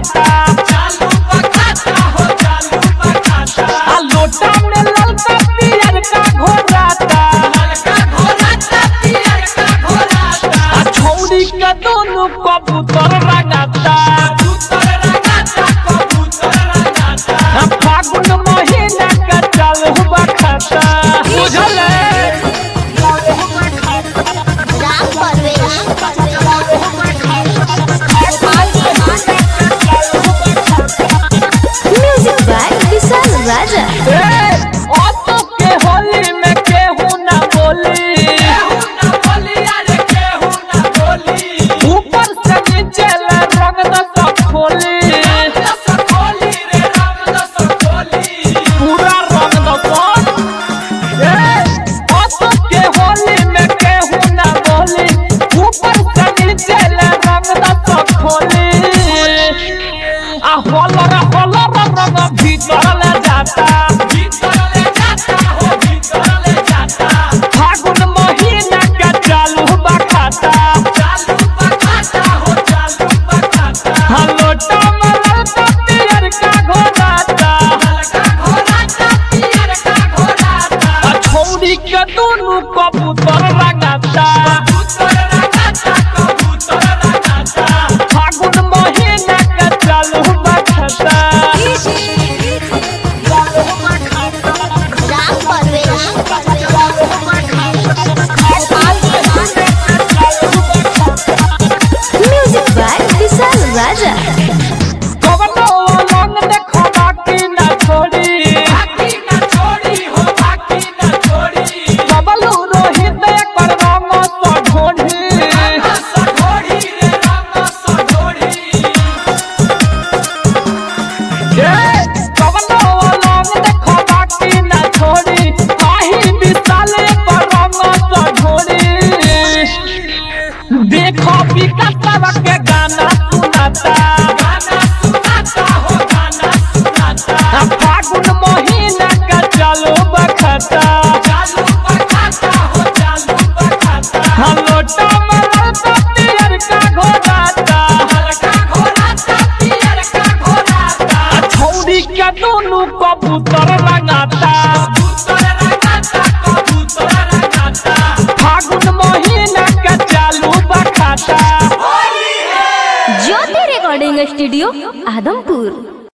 बखाता चालू बखाता हो चालू बखाता। लोटा में ललका पियर का घोराता ललका घोराता पियर का घोराता। छौरी के दोनों कबूतर रंगाता कबूतर रंगाता कबूतर रंगाता। फागुन महीना का चालू बखाता बुझल music by Vishal Raja. Auto के होली में केहू ना बोली केहू ना बोली अरे केहू ना बोली। ऊपर से नीचे ले रंग दस खोली रंग दस खोली रे रंग दस खोली। पूरा रंग दस ऑटो के होली में केहू ना बोली ऊपर से नीचे ले रंग दस खोली आ होलर रंग भीतर ले जाता भीतर ले जाता हो भीतर ले जाता। फागुन महीना का चालू बखाता चालू बखाता हो चालू बखाता। लोटा में ललका पियर का घोराता ललका घोराता पियर का घोराता। छौरी के दोनों कबूतर रंगाता कबूतर रंगाता कबूतर रंगाता। फागुन महीना का चालू बखाता म्यूजिक बाय विशाल राजा। कवनो रंग देखो बाकी ना छोड़ी बाकी न छोड़ी हो बाकी न छोड़ी। बबलू रोहित कर रंग तो ढोढ़ी रंग सढोड़ी रे रंग सढोड़ी। कवनो रंग देखो बाकी ना छोड़ी काही विशाल कर रंग तो ढोढ़ी देखो विकास के गाना सुनाता गाना सुनाता हो गाना सुनाता। फागुन महीना का चालू बखाता चालू बखाता हो चालू बखाता। लोटा में ललका पियर का घोराता ललका घोराता पियर का घोराता। छौरी के दोनों कबूतर रंगाता कबूतर रंगाता कबूतर रंगाता। फागुन महीना का चालू बखाता होली है। Jyoti recording studio Adampur.